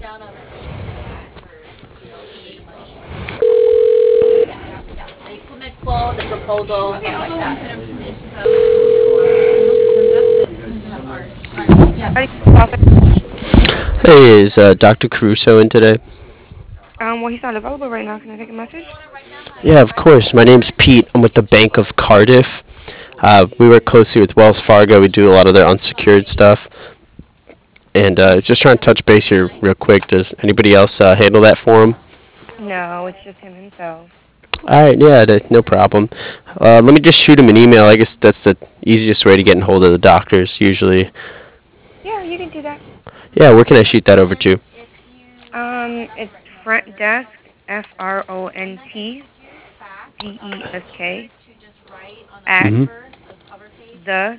The equipment quote, the proposal, stuff like that. Hey, is Dr. Caruso in today? Well, he's not available right now. Can I take a message? Yeah, of course. My name's Pete. I'm with the Bank of Cardiff. We work closely with Wells Fargo. We do a lot of their unsecured stuff. And just trying to touch base here real quick. Does anybody else handle that for him? No, it's just him himself. All right, yeah, no problem. Let me just shoot him an email. I guess that's the easiest way to get in hold of the doctors usually. Yeah, you can do that. Yeah, where can I shoot that over to? It's front desk, FRONTDESK, at Mm-hmm. the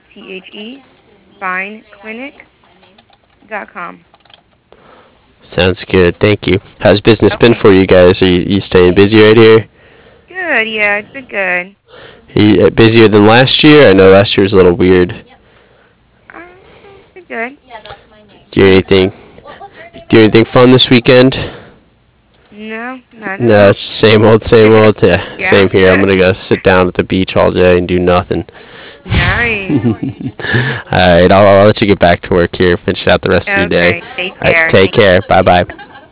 spineclinic.com. Sounds good. Thank you. How's business been Okay. for you guys? Are you staying busy right here? Good. Yeah, it's been good. Are you busier than last year? I know last year was a little weird. Um, it's been good. Do you anything? Do anything fun this weekend? No, not at No, all. it's same old, same old. Yeah, Yeah. same here. I'm gonna go sit down at the beach all day and do nothing. Nice. Alright, I'll let you get back to work here. Finish out the rest of your day. Okay. Take Alright, care. take care. Bye bye.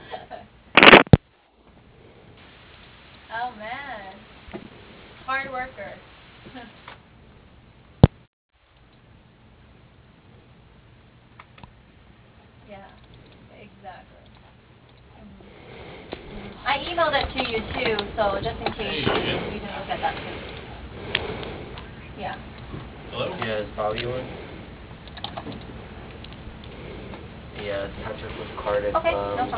Oh man, hard worker. Yeah, exactly. I emailed it to you too, so just in case you can look at that too. Yeah. Yeah, is Bobby on? Yeah, Patrick with Cardiff. Okay, no problem.